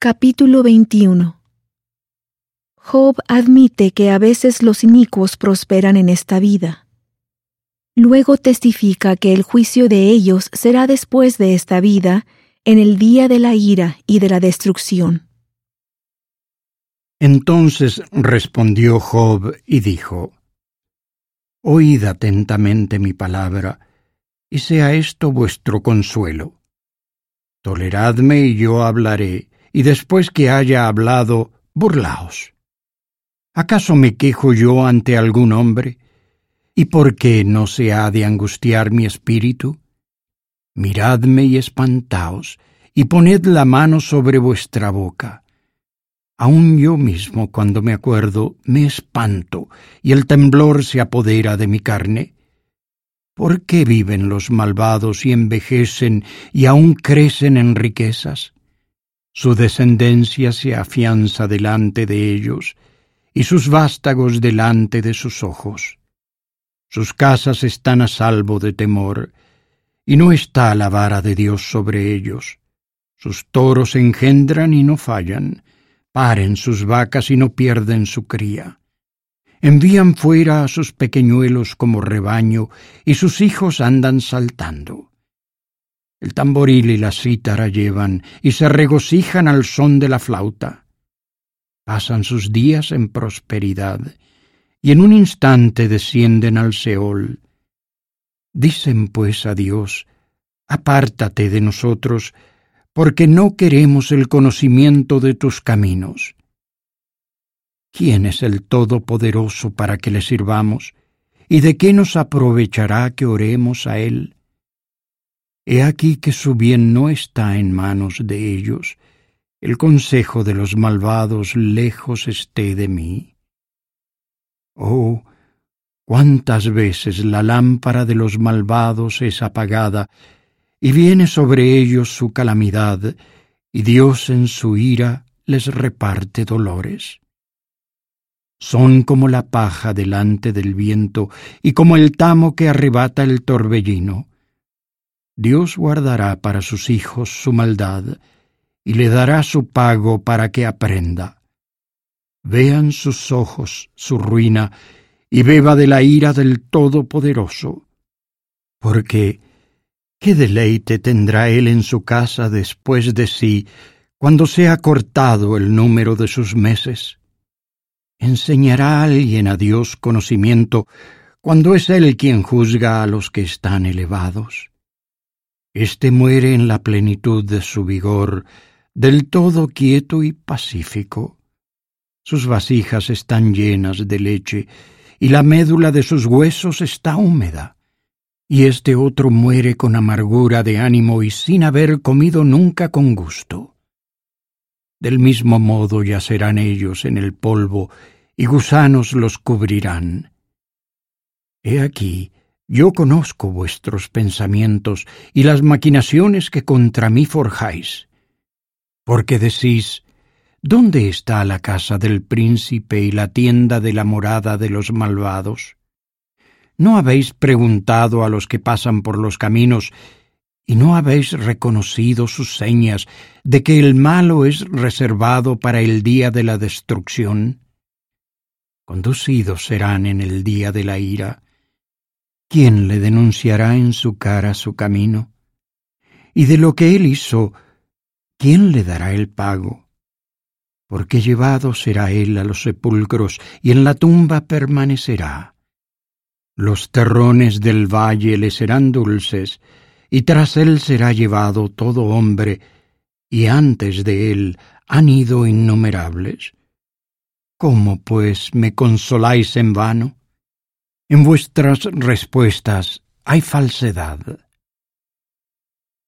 Capítulo 21. Job admite que a veces los inicuos prosperan en esta vida. Luego testifica que el juicio de ellos será después de esta vida, en el día de la ira y de la destrucción. Entonces respondió Job y dijo: Oíd atentamente mi palabra, y sea esto vuestro consuelo. Toleradme y yo hablaré, y después que haya hablado, burlaos. ¿Acaso me quejo yo ante algún hombre? ¿Y por qué no se ha de angustiar mi espíritu? Miradme y espantaos, y poned la mano sobre vuestra boca. Aun yo mismo, cuando me acuerdo, me espanto, y el temblor se apodera de mi carne. ¿Por qué viven los malvados y envejecen y aún crecen en riquezas? Su descendencia se afianza delante de ellos, y sus vástagos delante de sus ojos. Sus casas están a salvo de temor, y no está la vara de Dios sobre ellos. Sus toros engendran y no fallan, paren sus vacas y no pierden su cría. Envían fuera a sus pequeñuelos como rebaño, y sus hijos andan saltando. El tamboril y la cítara llevan, y se regocijan al son de la flauta. Pasan sus días en prosperidad, y en un instante descienden al Seol. Dicen pues a Dios: apártate de nosotros, porque no queremos el conocimiento de tus caminos. ¿Quién es el Todopoderoso para que le sirvamos? ¿Y de qué nos aprovechará que oremos a Él? He aquí que su bien no está en manos de ellos. El consejo de los malvados lejos esté de mí. Oh, cuántas veces la lámpara de los malvados es apagada, y viene sobre ellos su calamidad, y Dios en su ira les reparte dolores. Son como la paja delante del viento, y como el tamo que arrebata el torbellino. Dios guardará para sus hijos su maldad, y le dará su pago para que aprenda. Vean sus ojos su ruina, y beba de la ira del Todopoderoso. Porque ¿qué deleite tendrá él en su casa después de sí, cuando sea cortado el número de sus meses? ¿Enseñará alguien a Dios conocimiento, cuando es Él quien juzga a los que están elevados? Este muere en la plenitud de su vigor, del todo quieto y pacífico. Sus vasijas están llenas de leche, y la médula de sus huesos está húmeda. Y este otro muere con amargura de ánimo y sin haber comido nunca con gusto. Del mismo modo yacerán ellos en el polvo, y gusanos los cubrirán. He aquí, yo conozco vuestros pensamientos y las maquinaciones que contra mí forjáis. Porque decís: ¿dónde está la casa del príncipe y la tienda de la morada de los malvados? ¿No habéis preguntado a los que pasan por los caminos, y no habéis reconocido sus señas de que el malo es reservado para el día de la destrucción? Conducidos serán en el día de la ira. ¿Quién le denunciará en su cara su camino? Y de lo que él hizo, ¿quién le dará el pago? Porque llevado será él a los sepulcros, y en la tumba permanecerá. Los terrones del valle le serán dulces, y tras él será llevado todo hombre, y antes de él han ido innumerables. ¿Cómo, pues, me consoláis en vano? En vuestras respuestas hay falsedad.